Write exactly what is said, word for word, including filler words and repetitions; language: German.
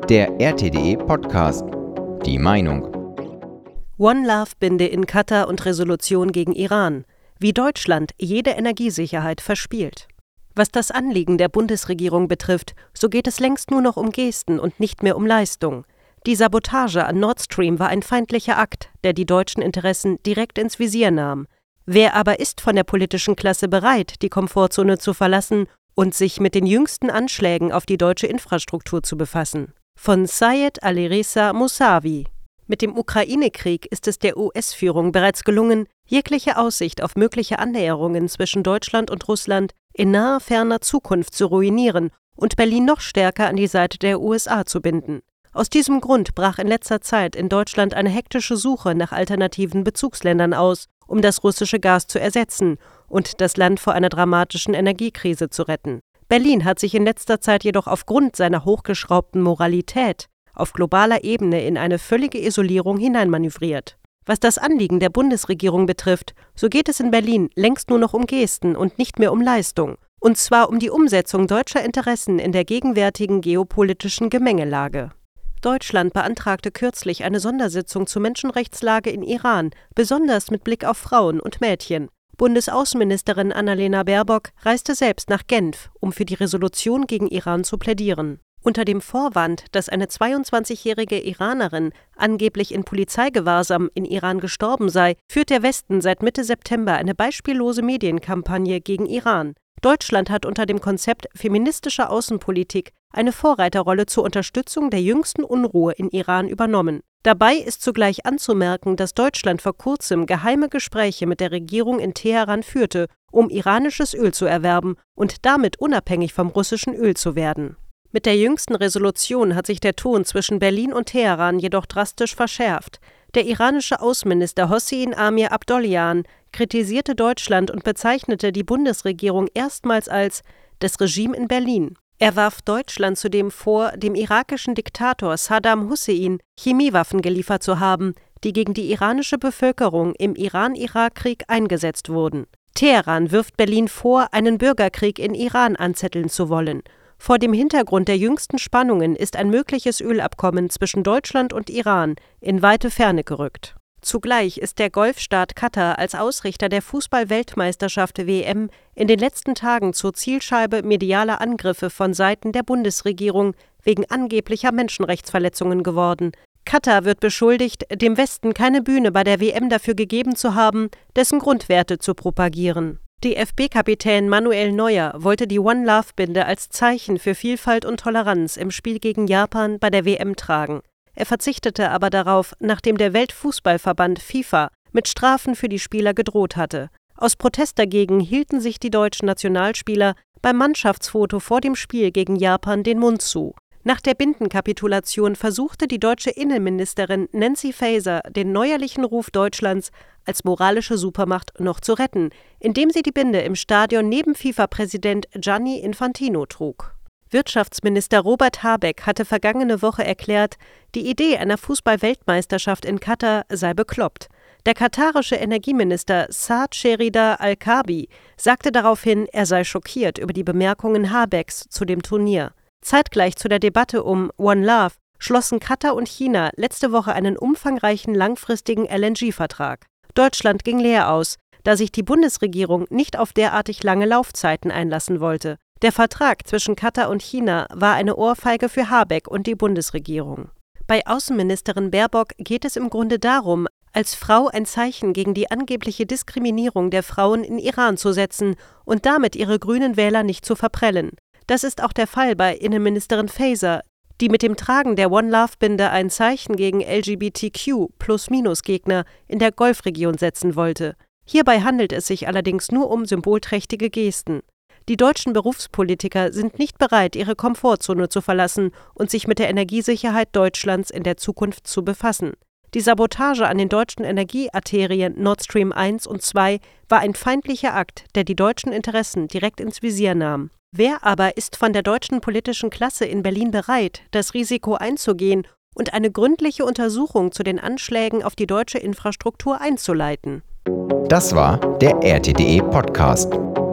Der R T D E Podcast. Die Meinung. One Love-Binde in Katar und Resolution gegen Iran. Wie Deutschland jede Energiesicherheit verspielt. Was das Anliegen der Bundesregierung betrifft, so geht es längst nur noch um Gesten und nicht mehr um Leistung. Die Sabotage an Nord Stream war ein feindlicher Akt, der die deutschen Interessen direkt ins Visier nahm. Wer aber ist von der politischen Klasse bereit, die Komfortzone zu verlassen und sich mit den jüngsten Anschlägen auf die deutsche Infrastruktur zu befassen? Von Sayed Alireza Mousavi. Mit dem Ukraine-Krieg ist es der U S-Führung bereits gelungen, jegliche Aussicht auf mögliche Annäherungen zwischen Deutschland und Russland in naher, ferner Zukunft zu ruinieren und Berlin noch stärker an die Seite der U S A zu binden. Aus diesem Grund brach in letzter Zeit in Deutschland eine hektische Suche nach alternativen Bezugsländern aus, um das russische Gas zu ersetzen und das Land vor einer dramatischen Energiekrise zu retten. Berlin hat sich in letzter Zeit jedoch aufgrund seiner hochgeschraubten Moralität auf globaler Ebene in eine völlige Isolierung hineinmanövriert. Was das Anliegen der Bundesregierung betrifft, so geht es in Berlin längst nur noch um Gesten und nicht mehr um Leistung. Und zwar um die Umsetzung deutscher Interessen in der gegenwärtigen geopolitischen Gemengelage. Deutschland beantragte kürzlich eine Sondersitzung zur Menschenrechtslage in Iran, besonders mit Blick auf Frauen und Mädchen. Bundesaußenministerin Annalena Baerbock reiste selbst nach Genf, um für die Resolution gegen Iran zu plädieren. Unter dem Vorwand, dass eine zweiundzwanzigjährige Iranerin angeblich in Polizeigewahrsam in Iran gestorben sei, führt der Westen seit Mitte September eine beispiellose Medienkampagne gegen Iran. Deutschland hat unter dem Konzept feministischer Außenpolitik eine Vorreiterrolle zur Unterstützung der jüngsten Unruhe in Iran übernommen. Dabei ist zugleich anzumerken, dass Deutschland vor kurzem geheime Gespräche mit der Regierung in Teheran führte, um iranisches Öl zu erwerben und damit unabhängig vom russischen Öl zu werden. Mit der jüngsten Resolution hat sich der Ton zwischen Berlin und Teheran jedoch drastisch verschärft. Der iranische Außenminister Hossein Amir Abdollahian kritisierte Deutschland und bezeichnete die Bundesregierung erstmals als das Regime in Berlin. Er warf Deutschland zudem vor, dem irakischen Diktator Saddam Hussein Chemiewaffen geliefert zu haben, die gegen die iranische Bevölkerung im Iran-Irak-Krieg eingesetzt wurden. Teheran wirft Berlin vor, einen Bürgerkrieg in Iran anzetteln zu wollen. Vor dem Hintergrund der jüngsten Spannungen ist ein mögliches Ölabkommen zwischen Deutschland und Iran in weite Ferne gerückt. Zugleich ist der Golfstaat Katar als Ausrichter der Fußball-Weltmeisterschaft W M in den letzten Tagen zur Zielscheibe medialer Angriffe von Seiten der Bundesregierung wegen angeblicher Menschenrechtsverletzungen geworden. Katar wird beschuldigt, dem Westen keine Bühne bei der W M dafür gegeben zu haben, dessen Grundwerte zu propagieren. D F B-Kapitän Manuel Neuer wollte die One Love-Binde als Zeichen für Vielfalt und Toleranz im Spiel gegen Japan bei der W M tragen. Er verzichtete aber darauf, nachdem der Weltfußballverband FIFA mit Strafen für die Spieler gedroht hatte. Aus Protest dagegen hielten sich die deutschen Nationalspieler beim Mannschaftsfoto vor dem Spiel gegen Japan den Mund zu. Nach der Bindenkapitulation versuchte die deutsche Innenministerin Nancy Faeser den neuerlichen Ruf Deutschlands als moralische Supermacht noch zu retten, indem sie die Binde im Stadion neben FIFA-Präsident Gianni Infantino trug. Wirtschaftsminister Robert Habeck hatte vergangene Woche erklärt, die Idee einer Fußball-Weltmeisterschaft in Katar sei bekloppt. Der katarische Energieminister Saad Sherida Al-Kaabi sagte daraufhin, er sei schockiert über die Bemerkungen Habecks zu dem Turnier. Zeitgleich zu der Debatte um One Love schlossen Katar und China letzte Woche einen umfangreichen langfristigen L N G-Vertrag. Deutschland ging leer aus, da sich die Bundesregierung nicht auf derartig lange Laufzeiten einlassen wollte. Der Vertrag zwischen Katar und China war eine Ohrfeige für Habeck und die Bundesregierung. Bei Außenministerin Baerbock geht es im Grunde darum, als Frau ein Zeichen gegen die angebliche Diskriminierung der Frauen in Iran zu setzen und damit ihre grünen Wähler nicht zu verprellen. Das ist auch der Fall bei Innenministerin Faeser, die mit dem Tragen der One Love-Binde ein Zeichen gegen L G B T Q Plus Minus Gegner in der Golfregion setzen wollte. Hierbei handelt es sich allerdings nur um symbolträchtige Gesten. Die deutschen Berufspolitiker sind nicht bereit, ihre Komfortzone zu verlassen und sich mit der Energiesicherheit Deutschlands in der Zukunft zu befassen. Die Sabotage an den deutschen Energiearterien Nord Stream eins und zwei war ein feindlicher Akt, der die deutschen Interessen direkt ins Visier nahm. Wer aber ist von der deutschen politischen Klasse in Berlin bereit, das Risiko einzugehen und eine gründliche Untersuchung zu den Anschlägen auf die deutsche Infrastruktur einzuleiten? Das war der R T D E Podcast.